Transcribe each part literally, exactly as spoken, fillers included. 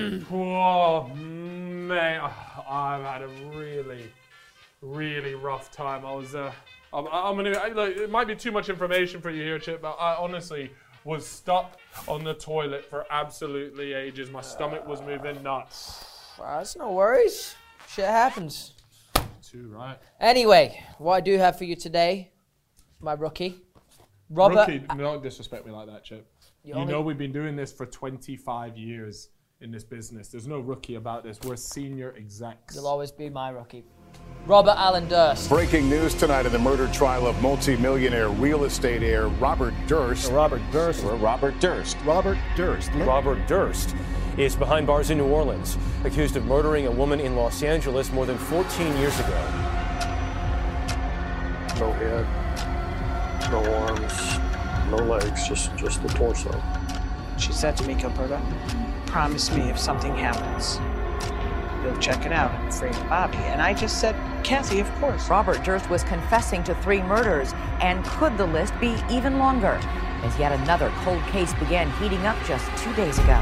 Oh, mate, I've had a really, really rough time. I was, uh, I'm, I'm gonna, I, like, it might be too much information for you here, Chip, but I honestly was stuck on the toilet for absolutely ages. My stomach was moving nuts. Well, that's no worries. Shit happens. Too right. Anyway, what I do have for you today, my rookie, Robert. Rookie, don't disrespect me like that, Chip. You, you know we've been doing this for twenty-five years in this business. There's no rookie about this. We're senior execs. You'll always be my rookie. Robert Alan Durst. Breaking news tonight in the murder trial of multi-millionaire real estate heir Robert Durst. Robert Durst. Robert Durst. Robert Durst. Robert Durst is behind bars in New Orleans, accused of murdering a woman in Los Angeles more than fourteen years ago. No head, no arms, no legs, just, just the torso. She said to me, Gilberto, promise me if something happens, you'll check it out and free Bobby. And I just said, Kathy, of course. Robert Durst was confessing to three murders, and could the list be even longer? As yet another cold case began heating up just two days ago.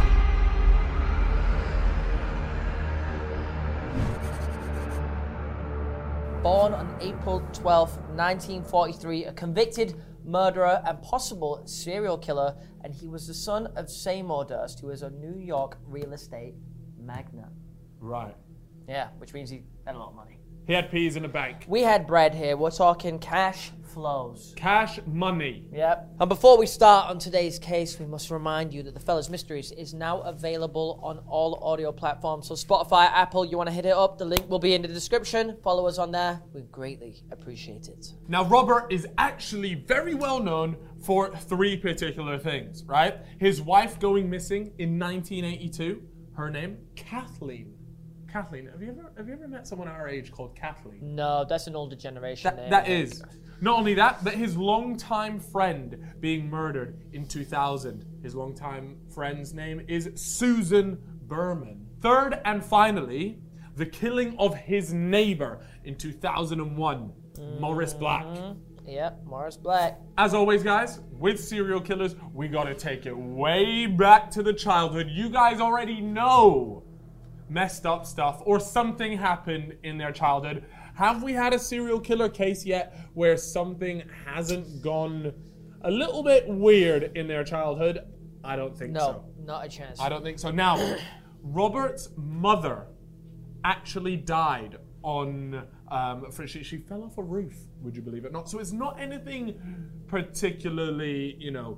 Born on April twelfth, nineteen forty-three, a convicted murderer and possible serial killer, and he was the son of Seymour Durst, who is a New York real estate magnate. Right. Yeah, which means he had a lot of money. He had peas in the bank. We had bread here. We're talking cash flows. Cash money. Yep. And before we start on today's case, we must remind you that The Fellas Mysteries is now available on all audio platforms. So Spotify, Apple, you want to hit it up, the link will be in the description. Follow us on there. We greatly appreciate it. Now, Robert is actually very well known for three particular things, right? His wife going missing in nineteen eighty-two. Her name, Kathleen. Kathleen, have you ever have you ever met someone our age called Kathleen? No, that's an older generation That, name. that is. Not only that, but his longtime friend being murdered in two thousand. His longtime friend's name is Susan Berman. Third and finally, the killing of his neighbor in two thousand one, mm-hmm. Morris Black. Yep, Morris Black. As always, guys, with serial killers, we gotta take it way back to the childhood. You guys already know messed up stuff or something happened in their childhood. Have we had a serial killer case yet where something hasn't gone a little bit weird in their childhood? I don't think no, so. No, not a chance. I don't think so. Now, Robert's mother actually died on, um, for, she, she fell off a roof, would you believe it or not? So it's not anything particularly, you know,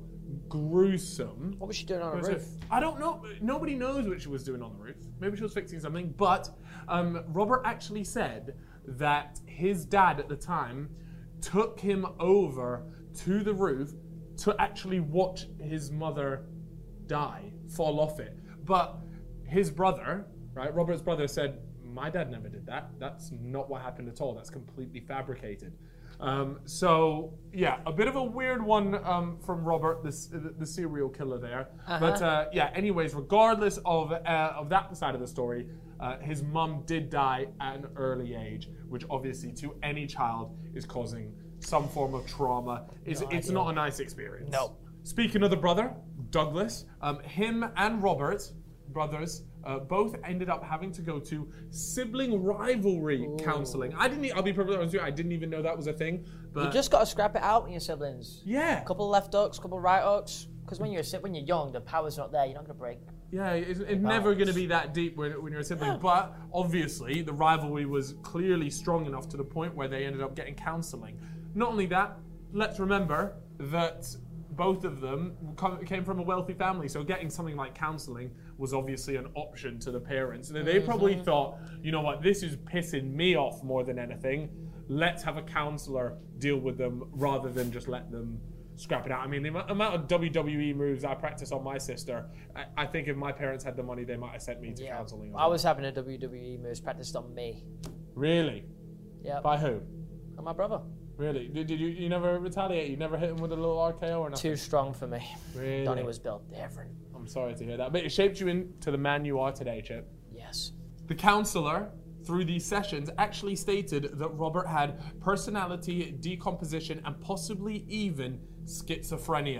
gruesome. What was she doing on a roof? I don't know. Nobody knows what she was doing on the roof. Maybe she was fixing something. But um, Robert actually said that his dad at the time took him over to the roof to actually watch his mother die, fall off it. But his brother, right, Robert's brother said, my dad never did that. That's not what happened at all. That's completely fabricated. Um, so, yeah, a bit of a weird one um, from Robert, this, the, the serial killer there. Uh-huh. But, uh, yeah, anyways, regardless of uh, of that side of the story, uh, his mum did die at an early age, which obviously to any child is causing some form of trauma. It's, no it's not a nice experience. No. Speaking of the brother, Douglas, um, him and Robert, brothers, Uh, both ended up having to go to sibling rivalry Ooh. counseling. I didn't. I'll be perfectly honest with you. I didn't even know that was a thing. But you just got to scrap it out with your siblings. Yeah. A couple left hooks, a couple right hooks. Because when you're when you're young, the power's not there. You're not gonna break. Yeah, it's, it's never gonna be that deep when, when you're a sibling. Yeah. But obviously, the rivalry was clearly strong enough to the point where they ended up getting counseling. Not only that, let's remember that both of them came from a wealthy family, so getting something like counseling was obviously an option to the parents. They mm-hmm. probably thought, you know what, this is pissing me off more than anything. Let's have a counselor deal with them rather than just let them scrap it out. I mean, the amount of W W E moves I practice on my sister, I, I think if my parents had the money, they might have sent me to yeah. counseling. I was having a W W E moves practiced on me. Really? Yeah. By who? On my brother. Really? Did, did you you never retaliate? You never hit him with a little R K O or nothing? Too strong for me. Really? Donnie was built different. I'm sorry to hear that. But it shaped you into the man you are today, Chip. Yes. The counselor, through these sessions, actually stated that Robert had personality decomposition and possibly even schizophrenia.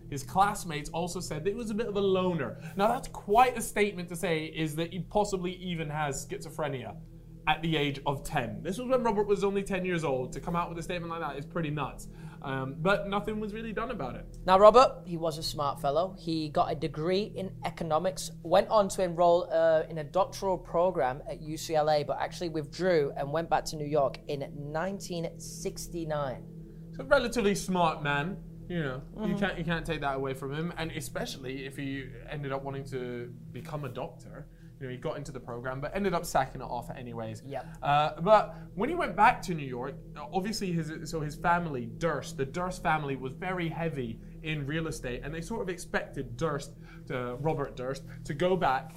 his classmates also said that he was a bit of a loner. Now that's quite a statement to say, is that he possibly even has schizophrenia at the age of ten. This was when Robert was only ten years old. To come out with a statement like that is pretty nuts. Um, but nothing was really done about it. Now, Robert, he was a smart fellow. He got a degree in economics, went on to enroll uh, in a doctoral program at U C L A, but actually withdrew and went back to New York in nineteen sixty-nine. He's a relatively smart man. You know, Mm-hmm. you can't you can't take that away from him, and especially if he ended up wanting to become a doctor. You know, he got into the program, but ended up sacking it off anyways. Yep. Uh, but when he went back to New York, obviously his so his family, Durst, the Durst family was very heavy in real estate, and they sort of expected Durst, to, Robert Durst, to go back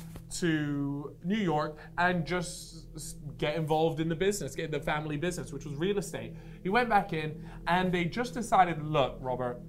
to New York and just get involved in the business, get the family business, which was real estate. He went back in, and they just decided, look, Robert,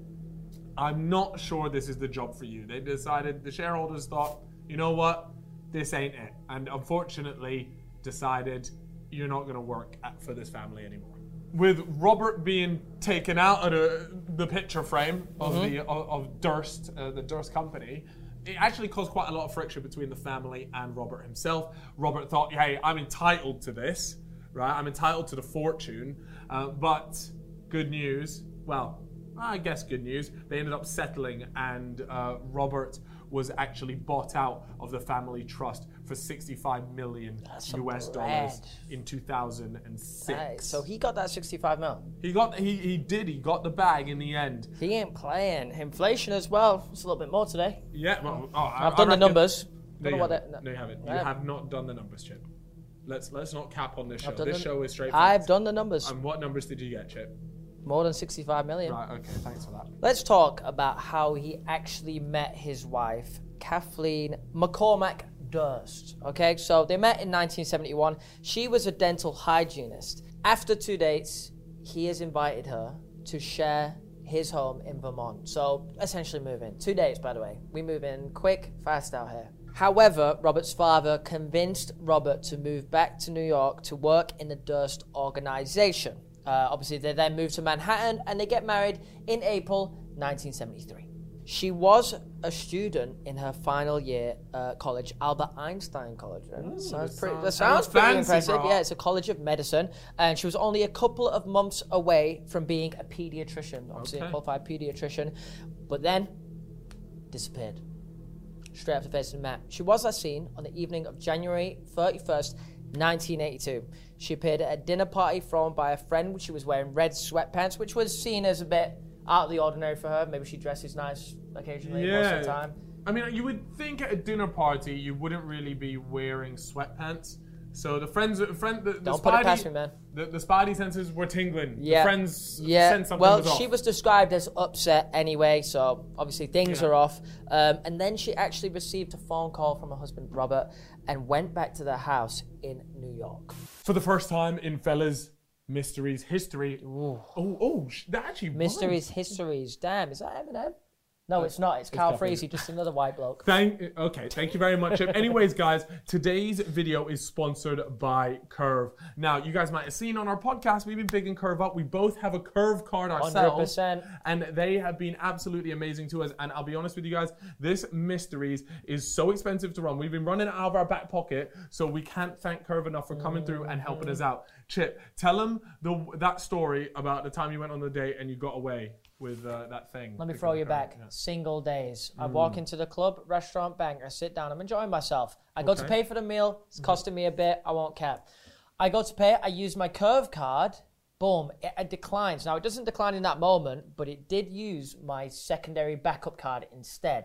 I'm not sure this is the job for you. They decided, the shareholders thought, you know what? This ain't it. And unfortunately decided you're not going to work at, for this family anymore. With Robert being taken out of the, the picture frame of Mm-hmm. the of, of Durst, uh, the Durst company, it actually caused quite a lot of friction between the family and Robert himself. Robert thought, hey, I'm entitled to this, right? I'm entitled to the fortune. Uh, but good news, well, I guess good news, they ended up settling, and uh, Robert was actually bought out of the family trust for sixty-five million some U S bread. dollars in two thousand six. Hey, so he got that sixty-five mil. he got he he did he got the bag in the end. He ain't playing. Inflation as well. It's a little bit more today. Yeah, well, oh, I, I've done I the reckon- numbers. No, Don't know you what haven't. that- No, you haven't. You I have. have not done the numbers, Chip. Let's let's not cap on this show. I've done This the- show is straight. I've facts. done the numbers. And what numbers did you get, Chip? More than sixty-five million. Right. Okay. Thanks for that. Let's talk about how he actually met his wife, Kathleen McCormack Durst. Okay, so they met in nineteen seventy-one. She was a dental hygienist. After two dates, he has invited her to share his home in Vermont. So essentially move in. Two dates, by the way. We move in quick, fast out here. However, Robert's father convinced Robert to move back to New York to work in the Durst organization. Uh, obviously, they then moved to Manhattan and they get married in April nineteen seventy-three. She was a student in her final year uh, college, Albert Einstein College. Right? Ooh, sounds that pretty, sounds- that sounds sounds pretty fancy, impressive. bro. Yeah, it's a college of medicine, and she was only a couple of months away from being a pediatrician, obviously a Okay. qualified pediatrician, but then disappeared straight after facing Matt. She was last seen on the evening of January thirty-first, nineteen eighty-two. She appeared at a dinner party thrown by a friend. She was wearing red sweatpants, which was seen as a bit out of the ordinary for her. Maybe she dresses nice occasionally most of the time. I mean, you would think at a dinner party you wouldn't really be wearing sweatpants. So the friends, friend, the, the Don't put it spidey, past me, man. The, the spidey senses were tingling. Yeah. The friends Yeah. sensed something Well, was off. she was described as upset anyway, so obviously things Yeah. are off. Um, and then she actually received a phone call from her husband Robert and went back to their house in New York. For the first time in Fellas Mysteries history. Oh, oh, sh- that actually Mysteries, was. histories. Damn, is that Eminem? No, it's not. It's Carl definitely- Freezy, just another white bloke. Thank, okay, thank you very much, Chip. Anyways, guys, today's video is sponsored by Curve. Now, you guys might have seen on our podcast, we've been bigging Curve up. We both have a Curve card ourselves. one hundred percent. And they have been absolutely amazing to us. And I'll be honest with you guys, this Mysteries is so expensive to run. We've been running it out of our back pocket, so we can't thank Curve enough for coming through and helping us out. Chip, tell them the, that story about the time you went on the date and you got away with uh, that thing. Let me throw you back. Yeah. Single days. I walk into the club, restaurant, bang, I sit down. I'm enjoying myself. I go to Okay. pay for the meal. It's costing me a bit. I won't cap. I go to pay. I use my Curve card. Boom. It, it declines. Now, it doesn't decline in that moment, but it did use my secondary backup card instead.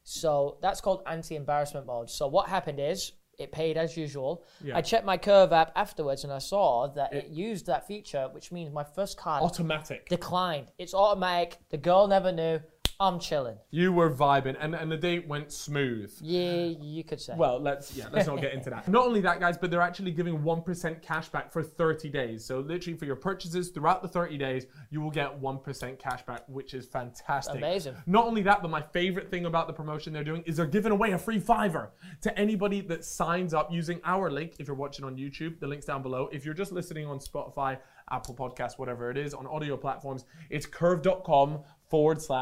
So that's called anti-embarrassment mode. So what happened is, it paid as usual. Yeah. I checked my Curve app afterwards and I saw that it, it used that feature, which means my first card Automatic. declined. It's automatic. The girl never knew. I'm chilling. You were vibing, and, and the date went smooth. Yeah, you could say. Well, let's yeah, let's not get into that. Not only that, guys, but they're actually giving one percent cash back for thirty days. So literally for your purchases throughout the thirty days, you will get one percent cash back, which is fantastic. Amazing. Not only that, but my favorite thing about the promotion they're doing is they're giving away a free fiver to anybody that signs up using our link. If you're watching on YouTube, the link's down below. If you're just listening on Spotify, Apple Podcasts, whatever it is, on audio platforms, it's curve.com forward slash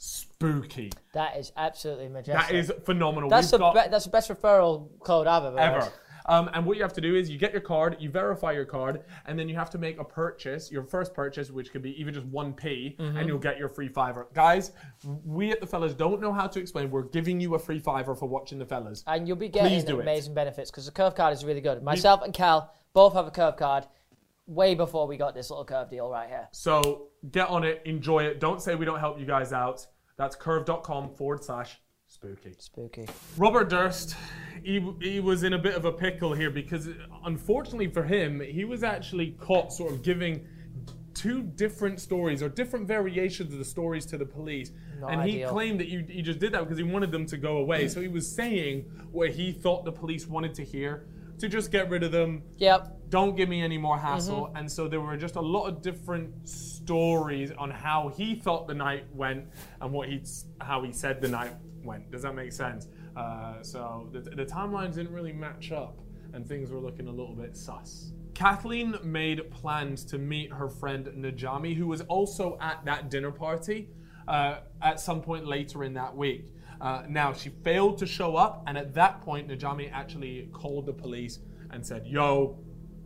spooky. That is absolutely majestic. That is phenomenal. That's We've the got be- that's the best referral code I've ever ever. heard. Um, and what you have to do is you get your card, you verify your card, and then you have to make a purchase, your first purchase, which could be even just one p, Mm-hmm. and you'll get your free fiver. Guys, we at The Fellas don't know how to explain. We're giving you a free fiver for watching The Fellas. And you'll be Please getting do it. amazing benefits because the curve card is really good. Myself and Cal both have a curve card way before we got this little curve deal right here. So get on it, enjoy it. Don't say we don't help you guys out. That's curve.com forward slash spooky. Spooky. Robert Durst, he, he was in a bit of a pickle here because unfortunately for him, he was actually caught sort of giving two different stories or different variations of the stories to the police. Not and he ideal. claimed that he, he just did that because he wanted them to go away. So he was saying what he thought the police wanted to hear, to just get rid of them. Yep. Don't give me any more hassle. Mm-hmm. And so there were just a lot of different stories on how he thought the night went and what he how he said the night went. Does that make sense? Uh, so the, the timelines didn't really match up and things were looking a little bit sus. Kathleen made plans to meet her friend Najami, who was also at that dinner party uh, at some point later in that week. Uh, now, she failed to show up, and at that point, Najami actually called the police and said, yo,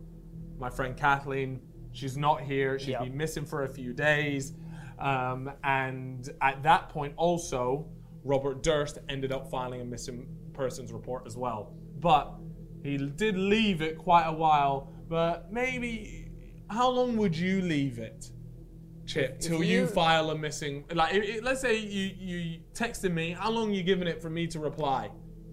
my friend Kathleen, she's not here. She's Yep. been missing for a few days. Um, and at that point, also, Robert Durst ended up filing a missing persons report as well. But he did leave it quite a while. But maybe, how long would you leave it, Chip, If till you, you- file a missing? Like, it, it- let's say you you texted me. How long are you giving it for me to reply?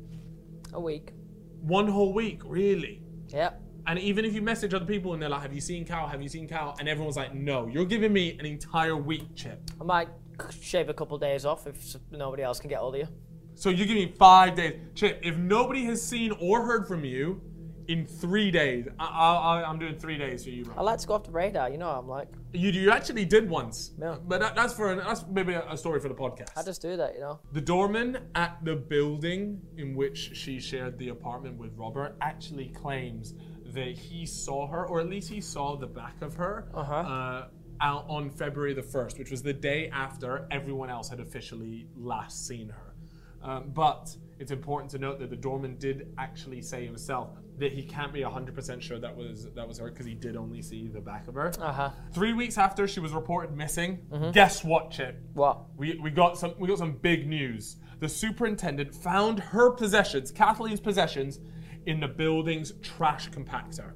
A week. One whole week, really? Yep. And even if you message other people and they're like, have you seen Cal? Have you seen Cal? And everyone's like, no. You're giving me an entire week, Chip. I might shave a couple days off if s- nobody else can get hold of you. So you give me five days. Chip, if nobody has seen or heard from you in three days, I, I, I'm doing three days for you, bro. I like to go off the radar, you know what I'm like. You, you actually did once. Yeah. But that, that's for an, that's maybe a, a story for the podcast. I just do that, you know. The doorman at the building in which she shared the apartment with Robert actually claims that he saw her, or at least he saw the back of her, Uh-huh. uh, out on February the first, which was the day after everyone else had officially last seen her. Um, but it's important to note that the doorman did actually say himself that he can't be one hundred percent sure that was that was her because he did only see the back of her. Uh-huh. Three weeks after she was reported missing, guess what, Chip? What? We, we got some we got some big news. The superintendent found her possessions, Kathleen's possessions, in the building's trash compactor.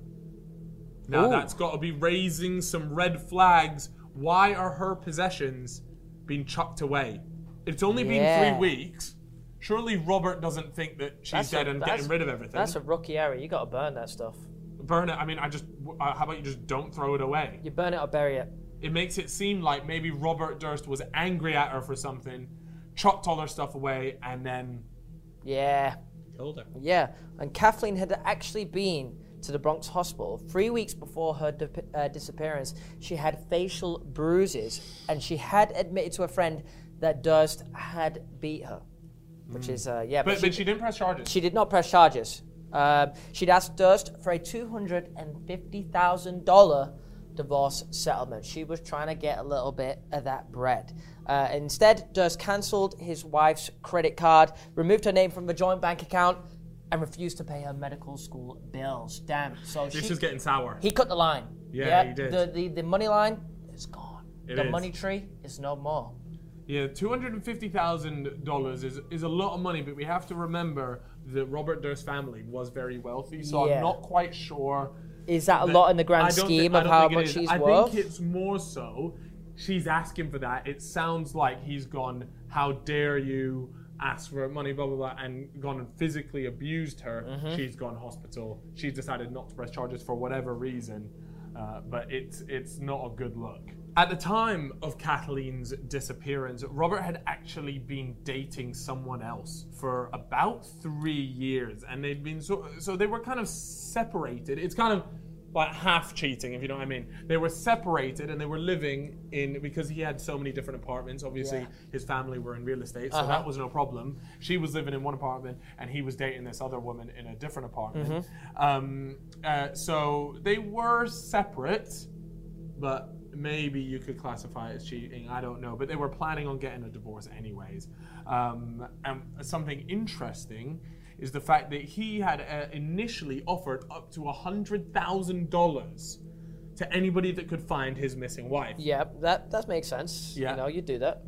Now Ooh. that's got to be raising some red flags. Why are her possessions being chucked away? It's only Yeah. been three weeks. Surely Robert doesn't think that she's That's dead a- and that's- getting rid of everything. That's a rookie error. You got to burn that stuff. Burn it. I mean, I just. Uh, how about you just don't throw it away? You burn it or bury it. It makes it seem like maybe Robert Durst was angry at her for something, chucked all her stuff away, and then Yeah. killed her. Yeah. And Kathleen had actually been to the Bronx Hospital three weeks before her di- uh, disappearance. She had facial bruises, and she had admitted to a friend that Durst had beat her. Which is, uh, yeah. But, but she didn't press charges. She did not press charges. Um, she'd asked Durst for a two hundred fifty thousand dollars divorce settlement. She was trying to get a little bit of that bread. Uh, instead, Durst cancelled his wife's credit card, removed her name from the joint bank account, and refused to pay her medical school bills. Damn. So this she, is getting sour. he cut the line. Yeah, he did. The, the, the money line is gone. It the is. money tree is no more. Yeah, two hundred fifty thousand dollars is, is a lot of money, but we have to remember that Robert Durst's family was very wealthy, so Yeah. I'm not quite sure. Is that a that- lot in the I grand don't thi- scheme I of don't how think it much is. she's I worth? think it's more so she's asking for that. It sounds like he's gone, how dare you ask for money, blah, blah, blah, and gone and physically abused her. Mm-hmm. She's gone hospital. She's decided not to press charges for whatever reason, uh, but it's it's not a good look. At the time of Kathleen's disappearance, Robert had actually been dating someone else for about three years, and they'd been so so they were kind of separated. It's kind of like half cheating, if you know what I mean. They were separated and they were living in, because he had so many different apartments. Obviously, Yeah. his family were in real estate, so Uh-huh. that was no problem. She was living in one apartment, and he was dating this other woman in a different apartment. Um, uh, so they were separate, but maybe you could classify it as cheating. I don't know, but they were planning on getting a divorce anyways. Um, and something interesting is the fact that he had uh, initially offered up to one hundred thousand dollars to anybody that could find his missing wife. Yeah, that, that makes sense. Yeah. You know, you do that.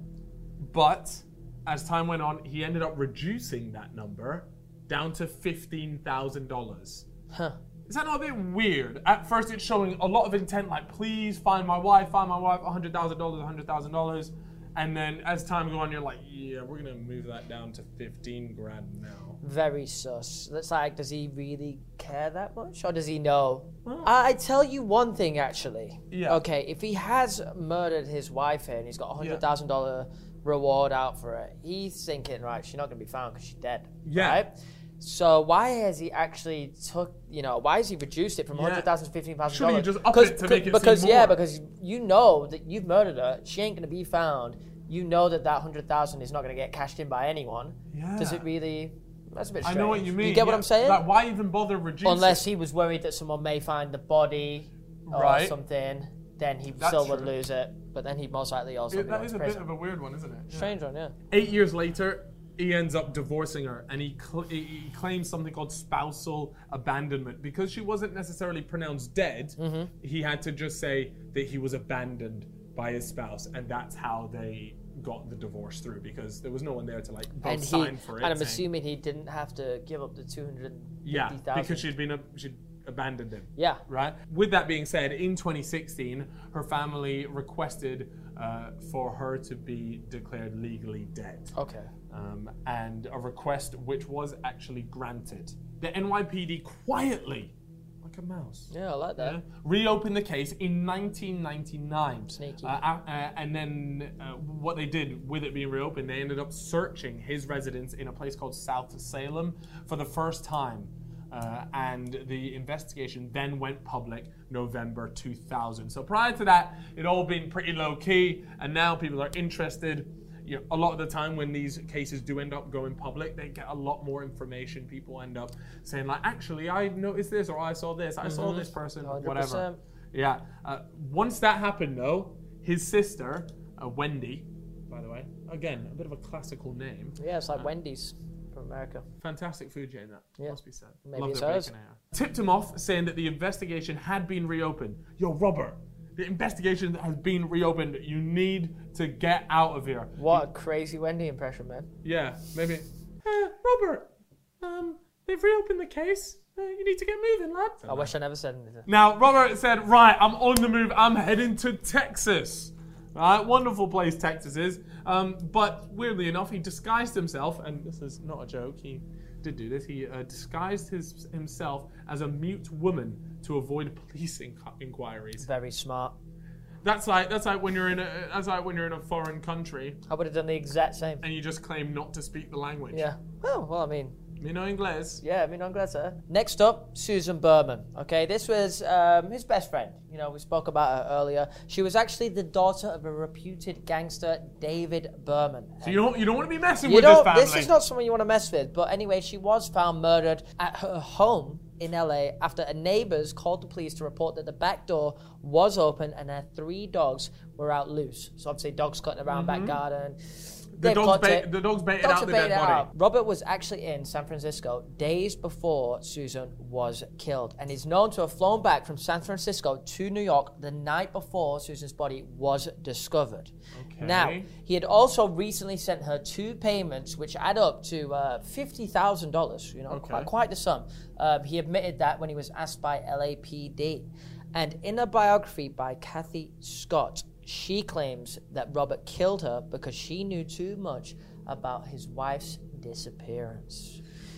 But as time went on, he ended up reducing that number down to fifteen thousand dollars. Huh. Is that not a bit weird? At first it's showing a lot of intent, like, please find my wife, find my wife, one hundred thousand dollars, one hundred thousand dollars. And then as time goes on, you're like, yeah, we're going to move that down to fifteen grand now. Very sus. That's like, does he really care that much? Or does he know? Well, I, I tell you one thing, actually. Yeah. Okay, if he has murdered his wife here and he's got a one hundred thousand dollars reward out for it, he's thinking, right, she's not going to be found because she's dead. Yeah. Right? So why has he actually took, you know, why has he reduced it from Yeah. one hundred thousand dollars to fifteen thousand dollars? Surely you just up it to make it Because, seem yeah, more. because you know that you've murdered her, she ain't going to be found. You know that that one hundred thousand dollars is not going to get cashed in by anyone. Yeah. Does it really... That's a bit I strange. know what you mean. You get what yeah. I'm saying? Like, why even bother reducing? Unless he was worried that someone may find the body or Right. something, then he That's still would true. lose it. But then he'd most likely also Yeah, be that going is to a bit prison. of a weird one, isn't it? Yeah. Strange one, yeah. Eight years later, he ends up divorcing her, and he, cl- he claims something called spousal abandonment. Because she wasn't necessarily pronounced dead, Mm-hmm. he had to just say that he was abandoned by his spouse, and that's how they got the divorce through, because there was no one there to like both And he, sign for it. and I'm saying- assuming he didn't have to give up the two hundred fifty thousand. yeah, because she'd been a, she'd abandoned him. Yeah. Right. With that being said, in twenty sixteen, her family requested uh, for her to be declared legally dead. Okay. Um, and a request which was actually granted. The N Y P D quietly, like a mouse, Yeah, I like that. yeah, reopened the case in nineteen ninety-nine. Sneaky. Uh, uh, and then uh, what they did with it being reopened, they ended up searching his residence in a place called South Salem for the first time. Uh, and the investigation then went public November two thousand. So prior to that, it all been pretty low key, and now people are interested. You know, a lot of the time when these cases do end up going public, they get a lot more information. People end up saying like, actually, I noticed this, or I saw this, I saw this person, one hundred whatever. percent. Yeah. Uh, once that happened, though, his sister, uh, Wendy, by the way, again, a bit of a classical name. Yeah, it's like Wendy's from America. Fantastic food chain, that Yeah. must be said. Maybe Love it's their hers. bacon ale. Tipped him off, saying that the investigation had been reopened. Yo, Robert, the investigation has been reopened. You need to get out of here. What a crazy Wendy impression, man. Yeah, maybe. Uh, Robert, um, they've reopened the case. Uh, you need to get moving, lad. I wish I never said anything. Now, Robert said, right, I'm on the move. I'm heading to Texas. Right, wonderful place Texas is. Um, but weirdly enough, he disguised himself, and this is not a joke, he did do this. He uh, disguised his, himself as a mute woman to avoid police inqu- inquiries. Very smart. That's like that's like when you're in a that's like when you're in a foreign country I would have done the exact same. and you just claim not to speak the language. Yeah. Oh, well, I mean, Me no inglés. yeah, I mean, I'm glad, sir. Next up, Susan Berman. Okay, this was um, his best friend. You know, we spoke about her earlier. She was actually the daughter of a reputed gangster, David Berman. So you don't you don't want to be messing You with this don't, family. this is not someone you want to mess with. But anyway, she was found murdered at her home in L A after a neighbors called the police to report that the back door was open and her three dogs were out loose. So obviously dogs cutting around back garden. The They've dogs, clocked bait, it. the dogs baited Dogs out have the baited dead it body. out. Robert was actually in San Francisco days before Susan was killed, and is known to have flown back from San Francisco to New York the night before Susan's body was discovered. Okay. Now, he had also recently sent her two payments, which add up to uh, fifty thousand dollars. You know, Okay. quite, quite the sum. Um, he admitted that when he was asked by L A P D, and in a biography by Kathy Scott, she claims that Robert killed her because she knew too much about his wife's disappearance.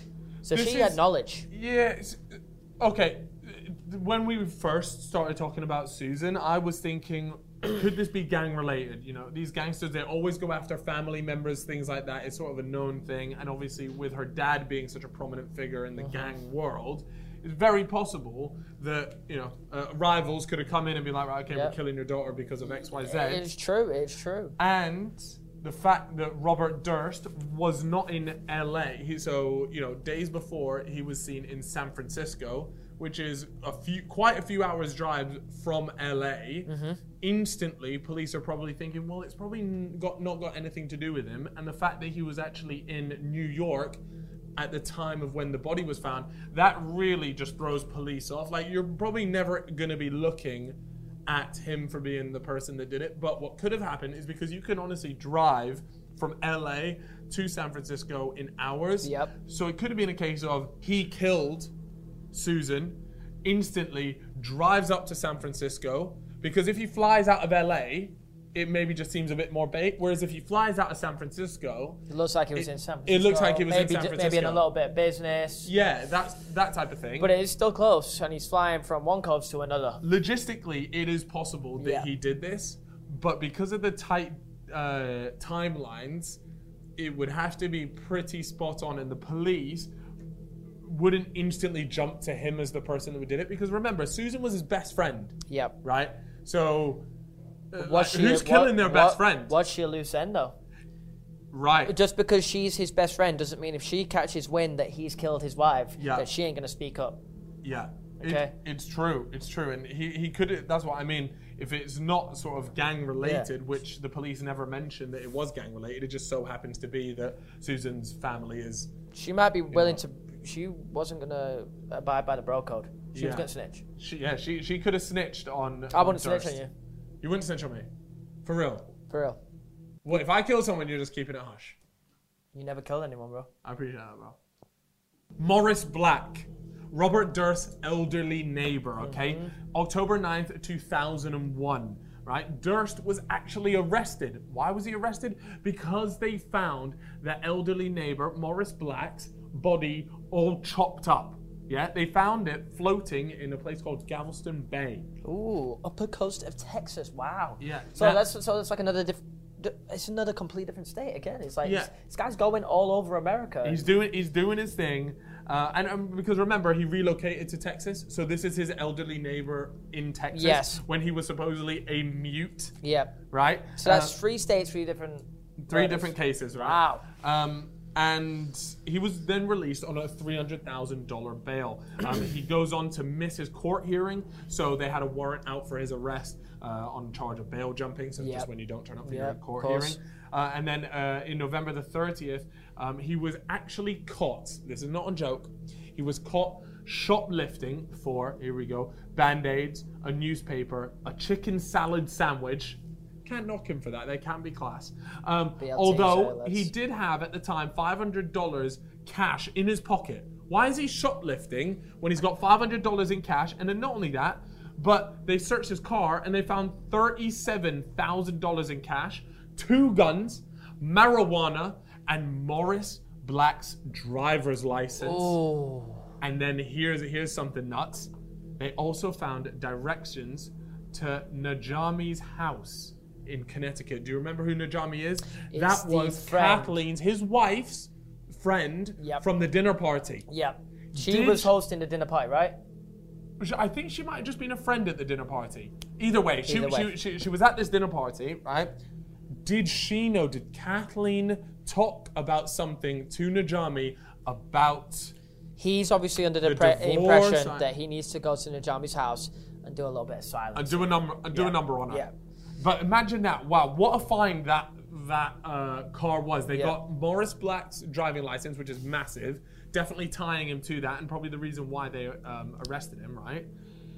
So This she is- had knowledge. Yeah. it's- Okay. When we first started talking about Susan, I was thinking, could this be gang related? You know, these gangsters, they always go after family members, things like that. It's sort of a known thing. And obviously, with her dad being such a prominent figure in the gang world, it's very possible that, you know, uh, rivals could have come in and be like, right, okay, Yeah. we're killing your daughter because of X, Y, Z. It's true, it's true. And the fact that Robert Durst was not in L A. He, so, you know, days before he was seen in San Francisco, which is a few, quite a few hours drive from L A. Mm-hmm. Instantly, police are probably thinking, well, it's probably got not got anything to do with him. And the fact that he was actually in New York at the time of when the body was found, that really just throws police off. Like, you're probably never going to be looking at him for being the person that did it. But what could have happened is because you can honestly drive from L A to San Francisco in hours. Yep. So it could have been a case of he killed Susan, instantly drives up to San Francisco, because if he flies out of L A, it maybe just seems a bit more bait. Whereas if he flies out of San Francisco, It looks like he was it, in San Francisco. It looks like he was maybe, in San Francisco. Maybe in a little bit of business. Yeah, that's that type of thing. But it is still close, and he's flying from one coast to another. Logistically, it is possible that Yeah. he did this, but because of the tight uh, timelines, it would have to be pretty spot on, and the police wouldn't instantly jump to him as the person who did it. Because remember, Susan was his best friend, Yep. right? So, uh, Was like, she- who's what- killing their best what- friend? Was she a loose end, though? Right. Just because she's his best friend doesn't mean if she catches wind that he's killed his wife, Yeah. that she ain't going to speak up. Yeah. It- Okay. it's true. It's true. And he, he could, that's what I mean. If it's not sort of gang related, Yeah. which the police never mentioned that it was gang related, it just so happens to be that Susan's family is. She might be willing know. to... She wasn't going to abide by the bro code. She was Yeah. going to snitch. She, yeah, she she could have snitched on. I on wouldn't snitch Durst. on you. You wouldn't snitch on me? For real? For real. Well, if I kill someone, you're just keeping it hush. You never killed anyone, bro. I appreciate that, bro. Morris Black, Robert Durst's elderly neighbor, okay? Mm-hmm. October ninth, two thousand one, right? Durst was actually arrested. Why was he arrested? Because they found the elderly neighbor, Morris Black's body all chopped up. Yeah, they found it floating in a place called Galveston Bay. Ooh, upper coast of Texas. Wow. Yeah, So that- that's so that's like another diff- di- it's another complete different state again. It's like Yeah. this, this guy's going all over America. He's doing he's doing his thing, uh, and um, because remember he relocated to Texas, so this is his elderly neighbor in Texas. Yes. When he was supposedly a mute, yeah. right? So that's Uh, three states, three different. three murders. different cases, right? Wow. Um, and he was then released on a three hundred thousand dollars bail. Um, he goes on to miss his court hearing, so they had a warrant out for his arrest uh, on charge of bail jumping, so Yep. just when you don't turn up for Yep, your of court course. hearing. Uh, and then uh, in November the thirtieth, um, he was actually caught, this is not a joke, he was caught shoplifting for, here we go, Band-Aids, a newspaper, a chicken salad sandwich. Can't knock him for that. They can be class. Um, B L T although salads. he did have at the time five hundred dollars cash in his pocket. Why is he shoplifting when he's got five hundred dollars in cash? And then not only that, but they searched his car and they found thirty-seven thousand dollars in cash, two guns, marijuana, and Morris Black's driver's license. Oh. And then here's here's something nuts. They also found directions to Najami's house in Connecticut. Do you remember who Najami is? It's that the was friend. Kathleen's, his wife's friend Yep. from the dinner party. Yeah. She Did- was hosting the dinner party, right? I think she might have just been a friend at the dinner party. Either way, she, Either way. She, she, she was at this dinner party, right? Did she know, did Kathleen talk about something to Najami about... He's obviously under the, The pre- divorce, impression I- that he needs to go to Najami's house and do a little bit of silence. And do a number, and do Yeah. a number on her. Yeah. But imagine that! Wow, what a find that that uh, car was. They Yeah. got Morris Black's driving license, which is massive, definitely tying him to that, and probably the reason why they um, arrested him. Right?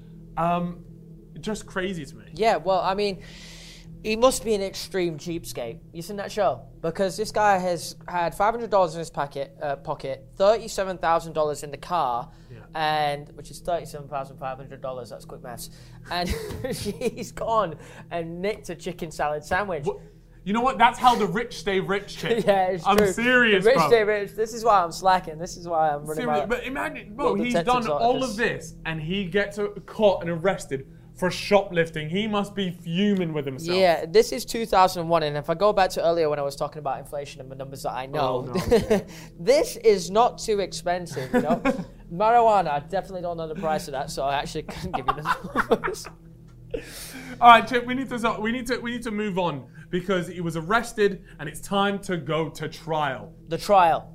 Um, just crazy to me. Yeah, well, I mean, he must be an extreme cheapskate. You seen that show? Because this guy has had five hundred dollars in his pocket, uh, pocket, thirty-seven thousand dollars in the car, Yeah. and which is thirty-seven thousand five hundred dollars. That's quick maths. And he's gone and nicked a chicken salad sandwich. What- You know what? That's how the rich stay rich, chick. Yeah, it's I'm true. serious, The rich bro. stay rich. This is why I'm slacking. This is why I'm running Serious, my... but imagine, bro, little he's detective done all office. of this, and he gets uh, caught and arrested for shoplifting. He must be fuming with himself. Yeah, this is two thousand one, and if I go back to earlier when I was talking about inflation and the numbers that I know, Oh, no. this is not too expensive, you know? Marijuana, I definitely don't know the price of that, so I actually couldn't give you the numbers. All right, Chip. We need to we need to we need to move on because he was arrested and it's time to go to trial. The trial.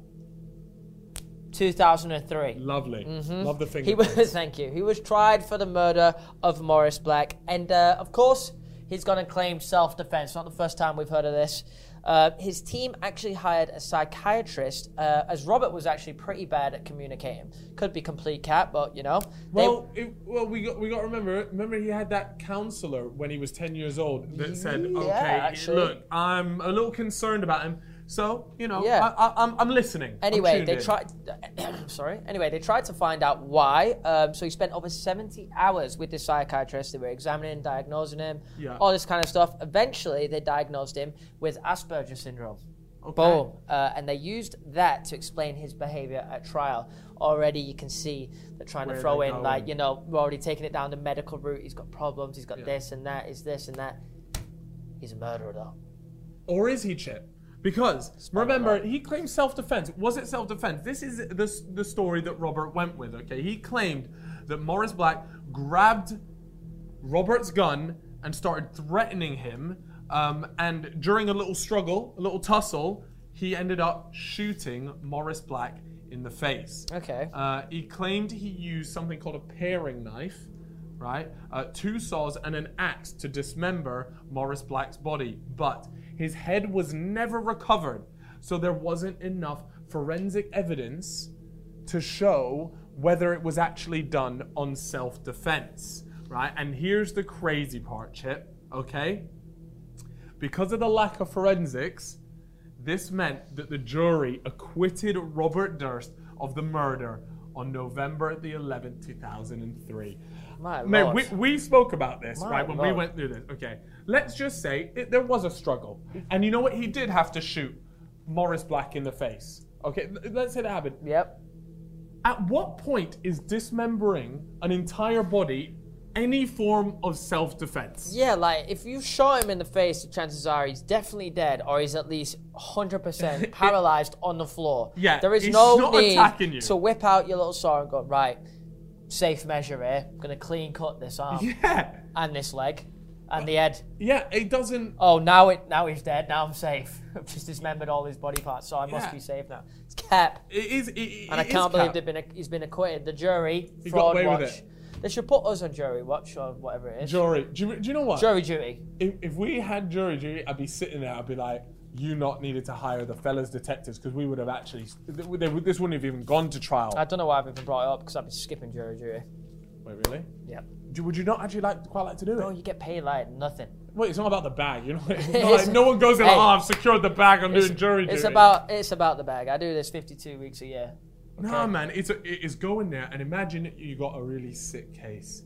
two thousand three. Lovely. Mm-hmm. Love the finger. He was. Thank you. He was tried for the murder of Morris Black, and uh, of course, he's going to claim self-defense. Not the first time we've heard of this. Uh, his team actually hired a psychiatrist, uh, as Robert was actually pretty bad at communicating. Could be complete cat, but you know. Well, it, well, we got we got to remember. Remember, he had that counselor when he was ten years old that said, Yeah, "Okay, actually. look, I'm a little concerned about him." So, you know, Yeah. I, I, I'm, I'm listening. Anyway, I'm they in. tried. sorry. Anyway, they tried to find out why. Um, so he spent over seventy hours with this psychiatrist. They were examining, diagnosing him, Yeah. all this kind of stuff. Eventually, they diagnosed him with Asperger's syndrome. Okay. Boom. Uh, and they used that to explain his behavior at trial. Already, you can see they're trying Where to throw they're in, going. like, you know, we're already taking it down the medical route. He's got problems. He's got Yeah. this and that. He's this and that. He's a murderer, though. Or is he, Chip? Because remember, he claimed self-defense. Was it self-defense? This is the, the story that Robert went with, okay? He claimed that Morris Black grabbed Robert's gun and started threatening him. Um, and during a little struggle, a little tussle, he ended up shooting Morris Black in the face. Okay. Uh, he claimed he used something called a paring knife, right? Uh, two saws and an axe to dismember Morris Black's body. But his head was never recovered, so there wasn't enough forensic evidence to show whether it was actually done on self-defense, right? And here's the crazy part, Chip, okay? Because of the lack of forensics, this meant that the jury acquitted Robert Durst of the murder on November the eleventh, two thousand three. My Man, Lord. we, we spoke about this, My right, when we Lord. went through this. Okay, let's just say it, there was a struggle. And you know what? He did have to shoot Morris Black in the face. Okay, l- let's say that happened. Yep. At what point is dismembering an entire body any form of self-defense? Yeah, like, if you shot him in the face, the chances are he's definitely dead, or he's at least one hundred percent paralyzed on the floor. Yeah, There is he's no not need attacking you. to whip out your little saw and go, right, safe measure here. I'm going to clean cut this arm Yeah, and this leg and the head. yeah, it doesn't... Oh, now it now he's dead. Now I'm safe. I've just dismembered all his body parts, so I must Yeah. be safe now. It's Cap. It is, it, it And I is can't believe cap. they've been, he's been acquitted. The jury, He got fraud away with watch. it. They should put us on jury watch or whatever it is. Jury. Do you, do you know what? Jury duty. If, if we had jury duty, I'd be sitting there, I'd be like, you not needed to hire the fellas detectives because we would have actually, they, they, this wouldn't have even gone to trial. I don't know why I've even brought it up because I've been skipping jury duty. Wait, really? Yeah. Do, would you not actually like quite like to do it? Oh, you get paid like nothing. Wait, it's not about the bag, you know? It's not like no one goes in, Hey. oh, I've secured the bag, I'm It's, doing jury duty. it's about it's about the bag. I do this fifty-two weeks a year. Nah, man, it's, a, it's going there and imagine you got a really sick case.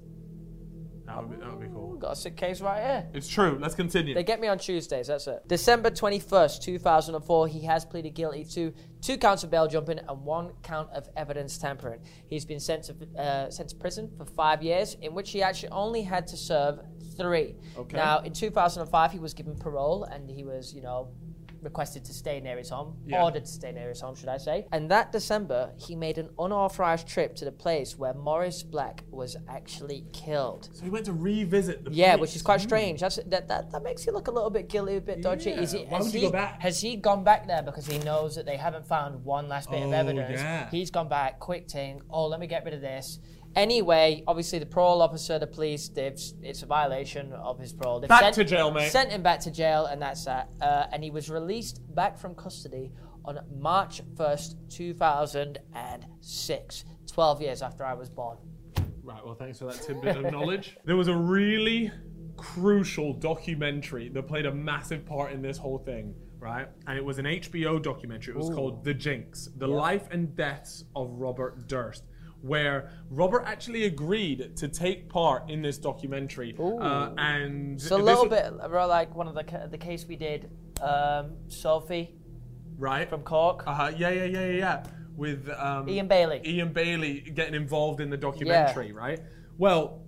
That would be, that would be cool. We've got a sick case right here. It's true, let's continue. They get me on Tuesdays, that's it. December twenty-first, two thousand four, he has pleaded guilty to two counts of bail jumping and one count of evidence tampering. He's been sent to, uh, sent to prison for five years, in which he actually only had to serve three. Okay. Now, in two thousand five, he was given parole and he was, you know, requested to stay near his home, Yeah. ordered to stay near his home, should I say. And that December, he made an unauthorized trip to the place where Morris Black was actually killed. So he went to revisit the Yeah, place. which is quite strange. That's, that, that that makes you look a little bit guilty, a bit dodgy. Yeah, Is he, why has would you he, go back? Has he gone back there because he knows that they haven't found one last bit of Oh, evidence? yeah. He's gone back, quick thing. Oh, let me get rid of this. Anyway, obviously the parole officer, the police, they've, it's a violation of his parole. They've Back sent, to jail, mate. Sent him back to jail, and that's that. Uh, and he was released back from custody on March first, two thousand six, twelve years after I was born. Right, well, thanks for that tidbit of knowledge. There was a really crucial documentary that played a massive part in this whole thing, right? And it was an H B O documentary. It was called The Jinx, The Life and Deaths of Robert Durst, where Robert actually agreed to take part in this documentary. Uh, and It's a this little was- bit uh, like one of the ca- the case we did, um, Sophie right from Cork. Uh-huh, yeah, yeah, yeah, yeah, yeah. With um, Ian Bailey. Ian Bailey getting involved in the documentary, right? Well,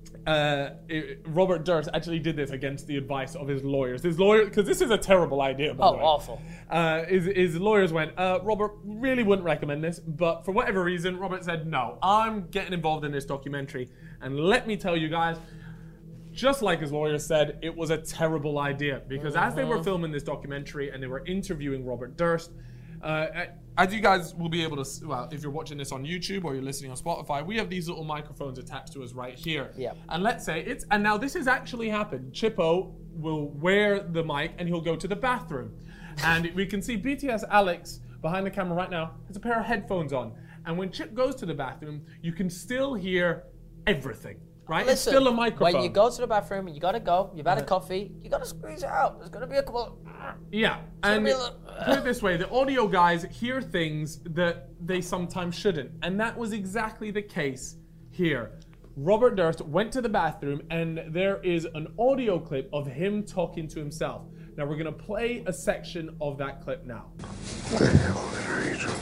uh, it, Robert Durst actually did this against the advice of his lawyers. His lawyer, because this is a terrible idea, by Oh, the way. awful. Uh, his, his lawyers went, uh, Robert really wouldn't recommend this, but for whatever reason, Robert said, no, I'm getting involved in this documentary. And let me tell you guys, just like his lawyer said, it was a terrible idea because mm-hmm. as they were filming this documentary and they were interviewing Robert Durst, uh, as you guys will be able to, well, if you're watching this on YouTube or you're listening on Spotify, we have these little microphones attached to us right here. Yeah. And let's say it's, and now this has actually happened. Chippo will wear the mic and he'll go to the bathroom. And we can see B T S Alex behind the camera right now has a pair of headphones on. And when Chip goes to the bathroom, you can still hear everything. Right? Listen, it's still a microphone. When you go to the bathroom and you gotta go, you've had a coffee, you gotta squeeze it out. There's gonna be a couple. Yeah, and put it this way: the audio guys hear things that they sometimes shouldn't, and that was exactly the case here. Robert Durst went to the bathroom, and there is an audio clip of him talking to himself. Now we're gonna play a section of that clip now. What the hell are you doing?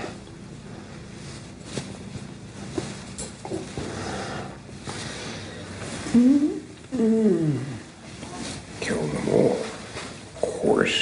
Mm-hmm. Kill them all, of course.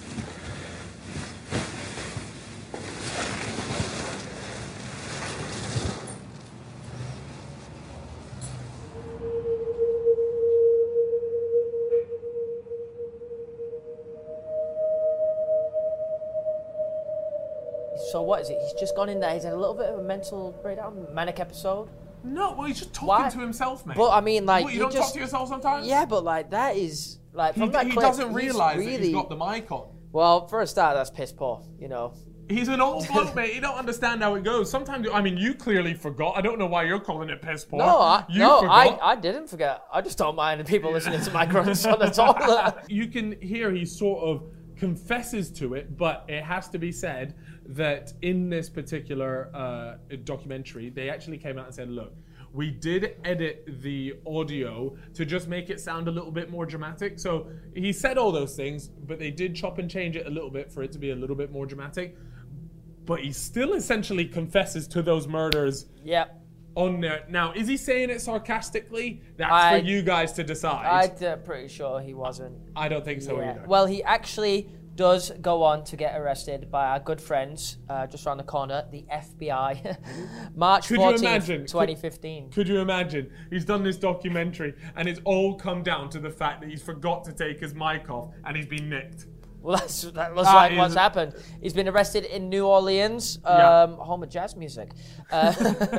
So what is it? He's just gone in there. He's had a little bit of a mental breakdown, manic episode. No, well, he's just talking Why? to himself, mate. But I mean, like, what, you, you don't just, talk to yourself sometimes? Yeah, but like that is like he, from that he clip, doesn't he's realise really, that he's got the mic on. Well, for a start, that's piss poor, you know. He's an old bloke, mate. You don't understand how it goes. Sometimes, I mean, you clearly forgot. I don't know why you're calling it piss poor. No, I, you no, forgot. I, I didn't forget. I just don't mind the people listening to my grunts on the toilet. You can hear he sort of confesses to it, but it has to be said that in this particular uh, documentary, they actually came out and said, look, we did edit the audio to just make it sound a little bit more dramatic. So he said all those things, but they did chop and change it a little bit for it to be a little bit more dramatic. But he still essentially confesses to those murders. Yep. On there. Now, is he saying it sarcastically? That's I, for you guys to decide. I'm uh, pretty sure he wasn't. I don't think so yeah. either. Well, he actually does go on to get arrested by our good friends uh, just around the corner, the F B I. March fourteenth, twenty fifteen. Could, could you imagine? He's done this documentary and it's all come down to the fact that he's forgot to take his mic off and he's been nicked. Well, that's, that looks that like is... what's happened. He's been arrested in New Orleans, um, yeah. home of jazz music. Uh,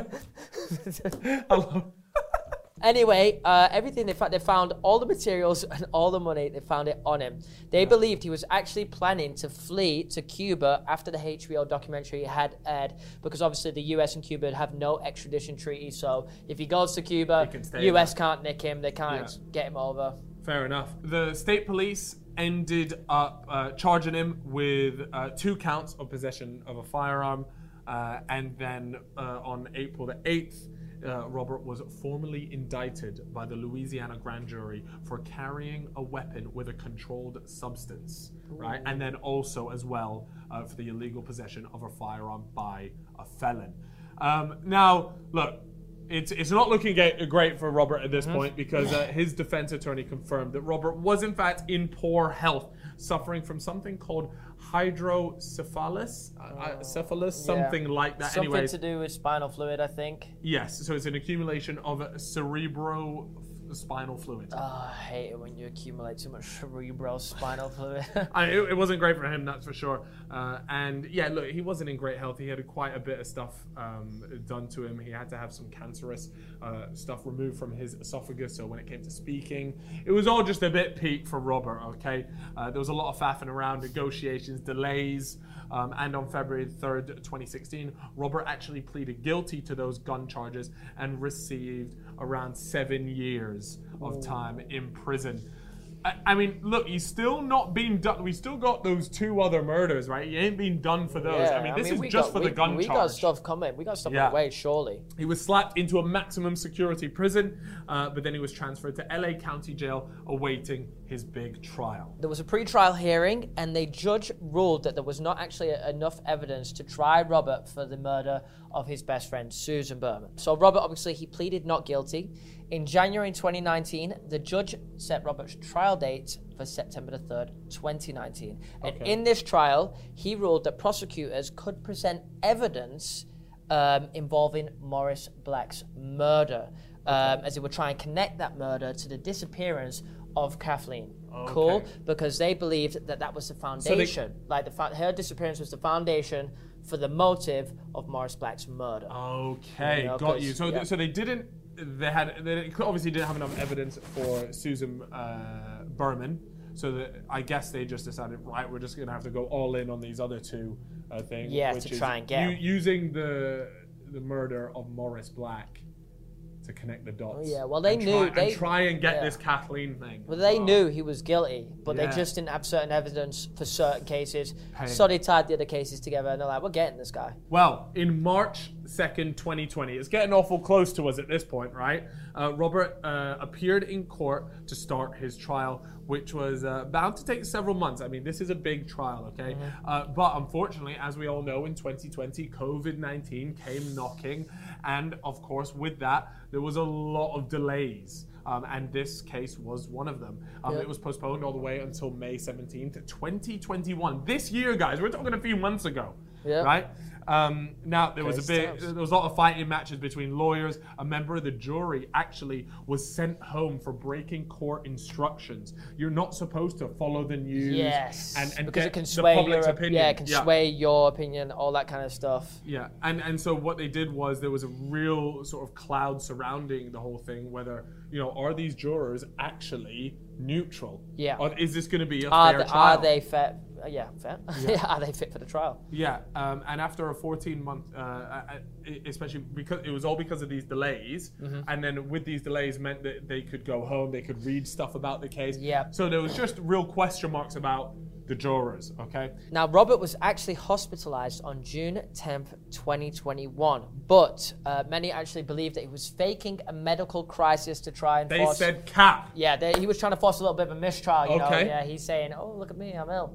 Hello. Anyway, uh, everything, they found, they found all the materials and all the money, they found it on him. They yeah. believed he was actually planning to flee to Cuba after the H B O documentary had aired, because obviously the U S and Cuba have no extradition treaty, so if he goes to Cuba, U S there. Can't nick him, they can't yeah. get him over. Fair enough. The state police ended up uh, charging him with uh, two counts of possession of a firearm, uh, and then uh, on April the eighth, Uh, Robert was formally indicted by the Louisiana grand jury for carrying a weapon with a controlled substance, right? And then also as well uh, for the illegal possession of a firearm by a felon. Um, now, look, it's it's not looking great for Robert at this mm-hmm. point because uh, his defense attorney confirmed that Robert was in fact in poor health, suffering from something called hydrocephalus, uh, cephalus, something yeah. like that. Something Anyways, to do with spinal fluid, I think. Yes, so it's an accumulation of cerebro spinal fluid. Oh, I hate it when you accumulate too much cerebral spinal fluid. I, it, it wasn't great for him, that's for sure. Uh, and yeah, look, he wasn't in great health. He had quite a bit of stuff um, done to him. He had to have some cancerous uh, stuff removed from his esophagus. So when it came to speaking, it was all just a bit peak for Robert, okay? Uh, there was a lot of faffing around, negotiations, delays. Um, and on February third, twenty sixteen, Robert actually pleaded guilty to those gun charges and received around seven years of time in prison. I, I mean, look, he's still not been done. We still got those two other murders, right? He ain't been done for those. Yeah, I mean, this I mean, is just got, for we, the gun we charge. We got stuff coming. We got stuff yeah. on the way, surely. He was slapped into a maximum security prison, uh, but then he was transferred to L A County Jail, awaiting his big trial. There was a pre-trial hearing, and the judge ruled that there was not actually enough evidence to try Robert for the murder of his best friend, Susan Berman. So Robert, obviously, he pleaded not guilty. In January twenty nineteen, the judge set Robert's trial date for September the third, twenty nineteen. And okay. in this trial, he ruled that prosecutors could present evidence um, involving Morris Black's murder, um, as they were trying to connect that murder to the disappearance of Kathleen. Okay. Cool? Because they believed that that was the foundation. So they, like the fa- her disappearance was the foundation for the motive of Morris Black's murder. Okay, You know, got 'cause- you. So, yeah. th- so they didn't. They had. They obviously didn't have enough evidence for Susan uh, Berman. So that I guess they just decided, right, we're just gonna have to go all in on these other two uh, things. Yeah, which to is try and get u- 'em. using the the murder of Morris Black to connect the dots. Yeah, well, they and knew- Try, they- and try and get yeah. this Kathleen thing. Well, they Oh. knew he was guilty, but Yeah. they just didn't have certain evidence for certain cases. Pain. So they tied the other cases together, and they're like, "We're getting this guy." Well, in March second, twenty twenty, it's getting awful close to us at this point, right? Uh, Robert uh, appeared in court to start his trial, which was uh, bound to take several months. I mean, this is a big trial, okay? Mm-hmm. Uh, but unfortunately, as we all know, in twenty twenty, COVID nineteen came knocking. And of course, with that, there was a lot of delays. Um, and this case was one of them. Um, Yep. It was postponed all the way until May seventeenth, twenty twenty-one. This year, guys, we're talking a few months ago, Yep. right? Um, now, there was a Case big, times. there was a lot of fighting matches between lawyers. A member of the jury actually was sent home for breaking court instructions. You're not supposed to follow the news Yes, and, and because get it can the sway public's your opinion. yeah, it can sway your opinion, all that kind of stuff. Yeah, and and so what they did was there was a real sort of cloud surrounding the whole thing. Whether you know, are these jurors actually neutral? Yeah. Or is this going to be a Are fair they, trial? are they fit? Uh, yeah, fair. Yeah. Are they fit for the trial? Yeah, um, and after a fourteen month, uh, uh, especially because it was all because of these delays, Mm-hmm. and then with these delays meant that they could go home, they could read stuff about the case. Yep. So there was just real question marks about the jurors. Okay. Now, Robert was actually hospitalized on June tenth, twenty twenty-one, but uh, many actually believe that he was faking a medical crisis to try and They force... said cap. Yeah, they, he was trying to force a little bit of a mistrial, you know? Okay. Yeah, he's saying, oh, look at me, I'm ill.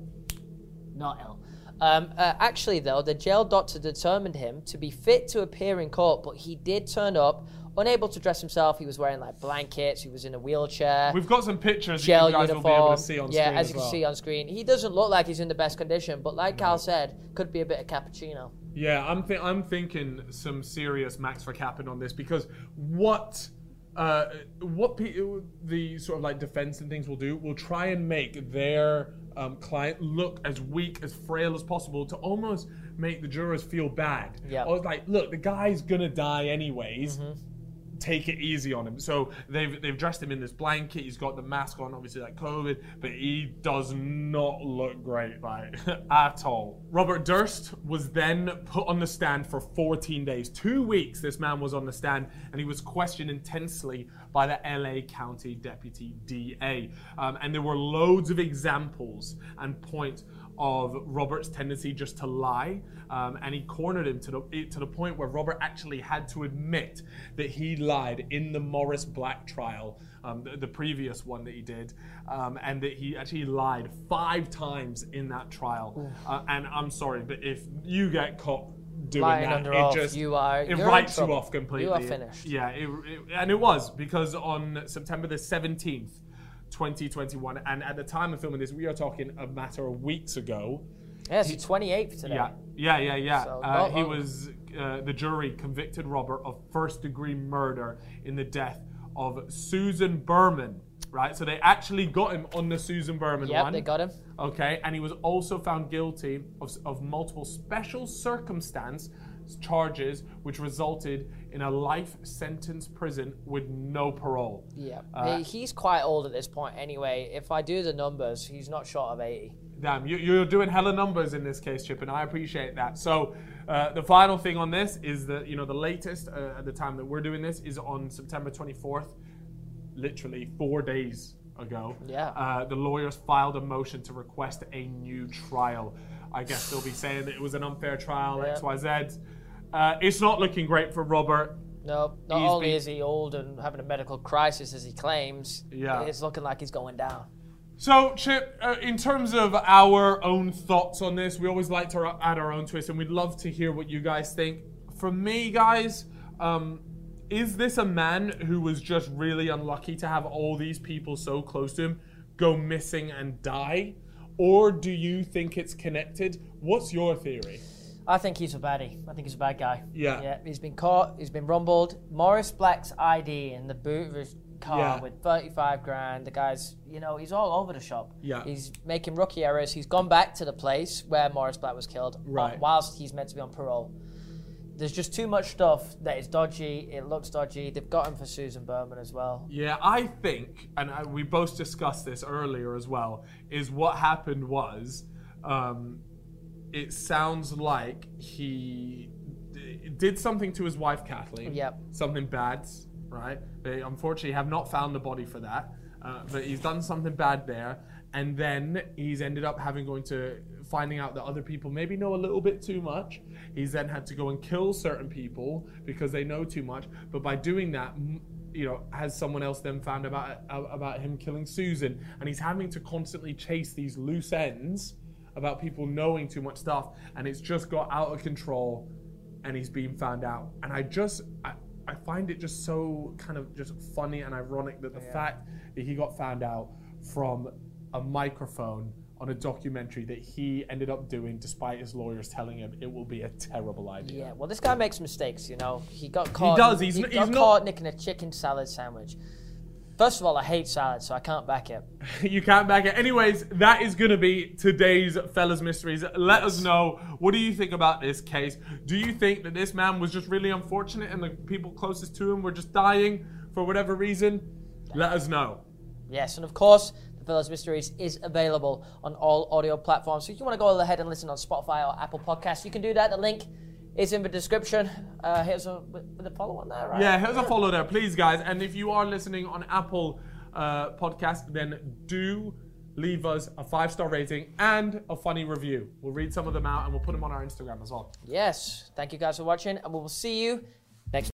Not ill. Um, uh, actually, though, the jail doctor determined him to be fit to appear in court, but he did turn up, unable to dress himself. He was wearing, like, blankets. He was in a wheelchair. We've got some pictures that Gel you guys uniform. will be able to see on yeah, screen as as you can well. see on screen. He doesn't look like he's in the best condition, but like Carl said, could be a bit of cappuccino. Yeah, I'm th- I'm thinking some serious Max Verstappen on this because what uh, what pe- the sort of like defense and things will do will try and make their um, client look as weak, as frail as possible to almost make the jurors feel bad. Yeah. Or like, look, the guy's gonna die anyways. Take it easy on him. So they've they've dressed him in this blanket. He's got the mask on, obviously like COVID, but he does not look great, like at all. Robert Durst was then put on the stand for fourteen days, two weeks. This man was on the stand, and he was questioned intensely by the L A County Deputy D A. Um, and there were loads of examples and points of Robert's tendency just to lie, um, and he cornered him to the to the point where Robert actually had to admit that he lied in the Morris Black trial, um, the, the previous one that he did, um, and that he actually lied five times in that trial. Uh, and I'm sorry, but if you get caught doing Lying that, under it oath, just you are- it you're in writes you trouble. off completely. You are finished. Yeah, it, it, and it was because on September the seventeenth. twenty twenty-one, and at the time of filming this, we are talking a matter of weeks ago. Yeah, it's the twenty-eighth today. Yeah, yeah, yeah, yeah. So, uh, not he long. was, uh, the jury convicted Robert of first-degree murder in the death of Susan Berman, right? So they actually got him on the Susan Berman Yep, one. they got him. Okay, and he was also found guilty of, of multiple special circumstance charges, which resulted in a life sentence prison with no parole. Yeah, Uh, He- he's quite old at this point anyway. If I do the numbers, he's not short of eighty. Damn, you, you're doing hella numbers in this case, Chip, and I appreciate that. So uh, the final thing on this is that, you know, the latest uh, at the time that we're doing this is on September twenty-fourth, literally four days ago. Yeah. Uh, the lawyers filed a motion to request a new trial. I guess they'll be saying that it was an unfair trial, Yeah. X Y Z. Uh, it's not looking great for Robert. No, not He's only been- is he old and having a medical crisis as he claims, Yeah. it's looking like he's going down. So, Chip, uh, in terms of our own thoughts on this, we always like to add our own twist, and we'd love to hear what you guys think. For me, guys, um, is this a man who was just really unlucky to have all these people so close to him go missing and die? Or do you think it's connected? What's your theory? I think he's a baddie. I think he's a bad guy. Yeah. Yeah. He's been caught. He's been rumbled. Morris Black's I D in the boot of his car Yeah. with thirty-five grand. The guy's, you know, he's all over the shop. Yeah. He's making rookie errors. He's gone back to the place where Morris Black was killed. Right. Whilst he's meant to be on parole. There's just too much stuff that is dodgy. It looks dodgy. They've got him for Susan Berman as well. Yeah, I think, and I, we both discussed this earlier as well, is what happened was, um, it sounds like he d- did something to his wife, Kathleen. Yep. Something bad, right? They unfortunately have not found the body for that, uh, but he's done something bad there, and then he's ended up having going to finding out that other people maybe know a little bit too much. He's then had to go and kill certain people because they know too much. But by doing that, m- you know, has someone else then found about about him killing Susan, and he's having to constantly chase these loose ends about people knowing too much stuff, and it's just got out of control, and he's being found out. And I just, I, I find it just so kind of just funny and ironic that the Yeah. fact that he got found out from a microphone on a documentary that he ended up doing despite his lawyers telling him it will be a terrible idea. Yeah, well, this guy makes mistakes, you know. He got caught. does, he's he n- got he's caught not- nicking a chicken salad sandwich. First of all, I hate salad, so I can't back it. You can't back it. Anyways, that is going to be today's Fellas Mysteries. Let us know, what do you think about this case? Do you think that this man was just really unfortunate and the people closest to him were just dying for whatever reason? Let us know. Yes, and of course, the Fellas Mysteries is available on all audio platforms. So if you want to go ahead and listen on Spotify or Apple Podcasts, you can do that. The link is in the description. Uh, here's a with with a follow on there, right? Yeah, here's a follow there, please, guys. And if you are listening on Apple uh, Podcast, then do leave us a five-star rating and a funny review. We'll read some of them out and we'll put them on our Instagram as well. Yes. Thank you guys for watching, and we will see you